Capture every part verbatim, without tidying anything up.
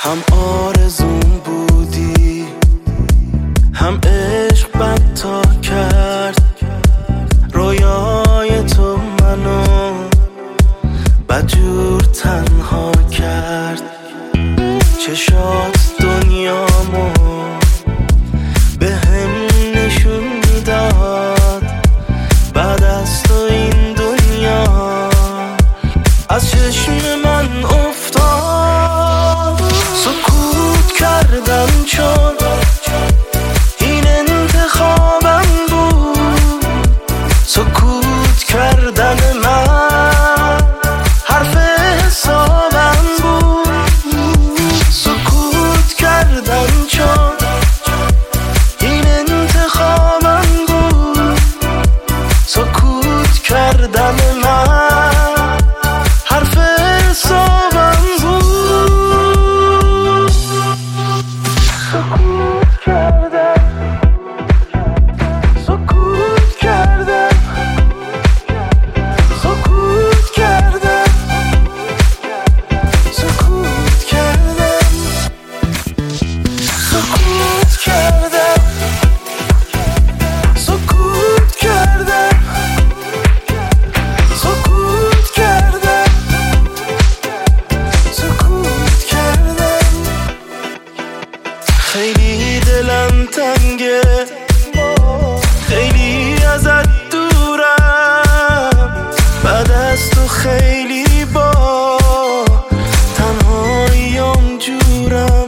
هم آرزوم بودی، هم عشق بد تا کرد. رویای تو منو بدجور تنها کرد. چشات دنیامو به هم نشون میداد. بعد از تو این دنیا از چشم من افتاد. سکوت کردم چون این انتخابم بود. سکوت کردن من حرف حسابم بود. سکوت کردم چون این انتخابم بود. سکوت کردن من حرف حسابم بود. سکوت کردم، سکوت کردم، سکوت کردم، سکوت کردم، سکوت کردم، سکوت کردم، سکوت کردم، سکوت کردم. خیلی دلم تنگه، خیلی ازت دورم. بعد از تو خیلی با تنهاییم جورم.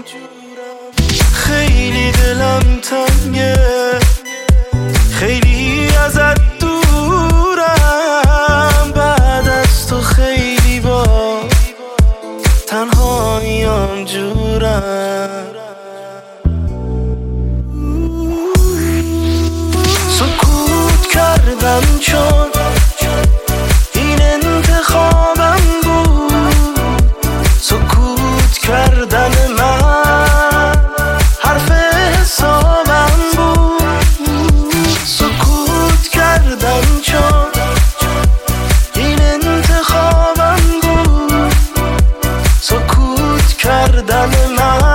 خیلی دلم تنگه، خیلی ازت دورم. بعد از تو خیلی با تنهاییم جورم. سکوت کردم چون این انتخابم بود. سکوت کردن من حرف حسابم بود. سکوت کردم چون این انتخابم بود. سکوت کردن من